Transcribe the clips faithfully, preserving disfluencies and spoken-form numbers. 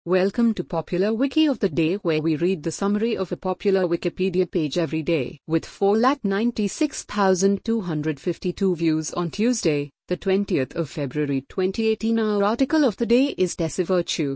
Welcome to Popular Wiki of the Day, where we read the summary of a popular Wikipedia page every day. With four lakh ninety-six thousand two hundred fifty-two views on Tuesday, the twentieth of February twenty eighteen, our article of the day is Tessa Virtue.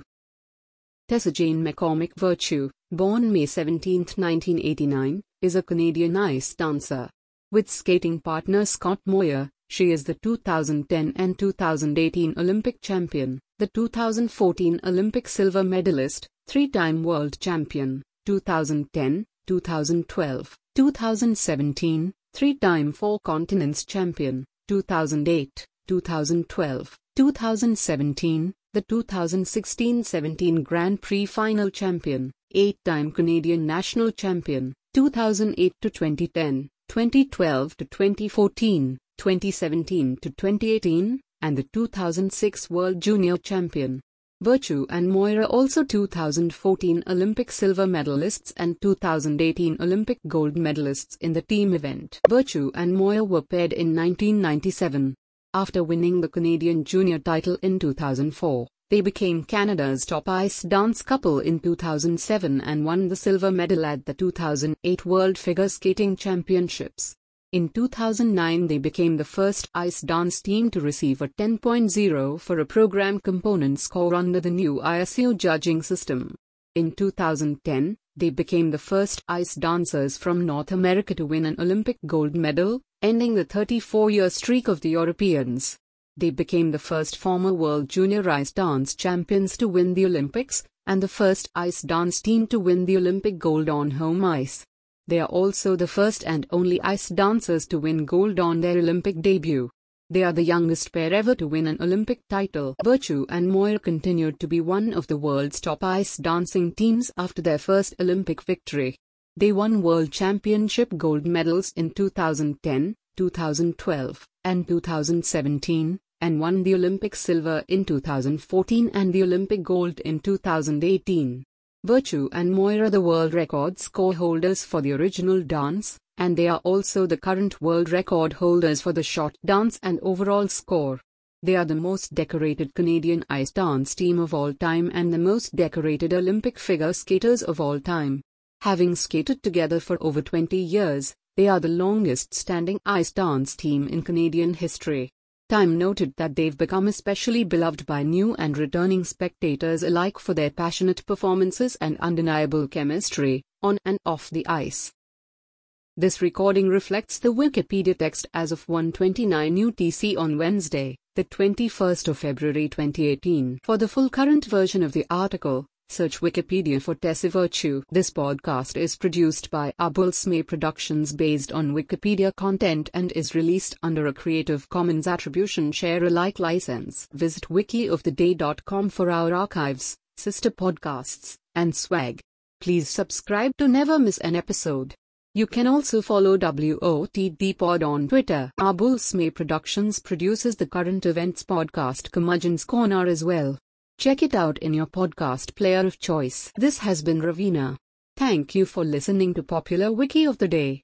Tessa Jane McCormick Virtue, born May seventeenth nineteen eighty-nine, is a Canadian ice dancer. With skating partner Scott Moir, she is the two thousand ten and two thousand eighteen Olympic champion, the two thousand fourteen Olympic silver medalist, three-time world champion, two thousand ten, two thousand twelve, two thousand seventeen, three-time Four Continents champion, two thousand eight, two thousand twelve, two thousand seventeen, the two thousand sixteen seventeen Grand Prix final champion, eight-time Canadian national champion, two thousand eight to twenty ten, twenty twelve to twenty fourteen, twenty seventeen to twenty eighteen, and the two thousand six World Junior Champion. Virtue and Moir are also two thousand fourteen Olympic silver medalists and two thousand eighteen Olympic gold medalists in the team event. Virtue and Moir were paired in nineteen ninety-seven. After winning the Canadian junior title in two thousand four, they became Canada's top ice dance couple in two thousand seven and won the silver medal at the two thousand eight World Figure Skating Championships. In two thousand nine, they became the first ice dance team to receive a ten point oh for a program component score under the new I S U judging system. In two thousand ten, they became the first ice dancers from North America to win an Olympic gold medal, ending the thirty-four-year streak of the Europeans. They became the first former World Junior Ice Dance champions to win the Olympics, and the first ice dance team to win the Olympic gold on home ice. They are also the first and only ice dancers to win gold on their Olympic debut. They are the youngest pair ever to win an Olympic title. Virtue and Moir continued to be one of the world's top ice dancing teams after their first Olympic victory. They won World Championship gold medals in two thousand ten, two thousand twelve, and two thousand seventeen, and won the Olympic silver in two thousand fourteen and the Olympic gold in two thousand eighteen. Virtue and Moir are the world record score holders for the original dance, and they are also the current world record holders for the short dance and overall score. They are the most decorated Canadian ice dance team of all time and the most decorated Olympic figure skaters of all time. Having skated together for over twenty years, they are the longest-standing ice dance team in Canadian history. Time noted that they've become especially beloved by new and returning spectators alike for their passionate performances and undeniable chemistry, on and off the ice. This recording reflects the Wikipedia text as of one twenty-nine U T C on Wednesday, the twenty-first of February twenty eighteen. For the full current version of the article, search Wikipedia for Tessa Virtue. This podcast is produced by Abulsme Productions based on Wikipedia content and is released under a Creative Commons Attribution Share Alike license. Visit wiki of the day dot com for our archives, sister podcasts, and swag. Please subscribe to never miss an episode. You can also follow W O T D Pod on Twitter. Abulsme Productions produces the current events podcast Curmudgeon's Corner as well. Check it out in your podcast player of choice. This has been Ravina. Thank you for listening to Popular Wiki of the Day.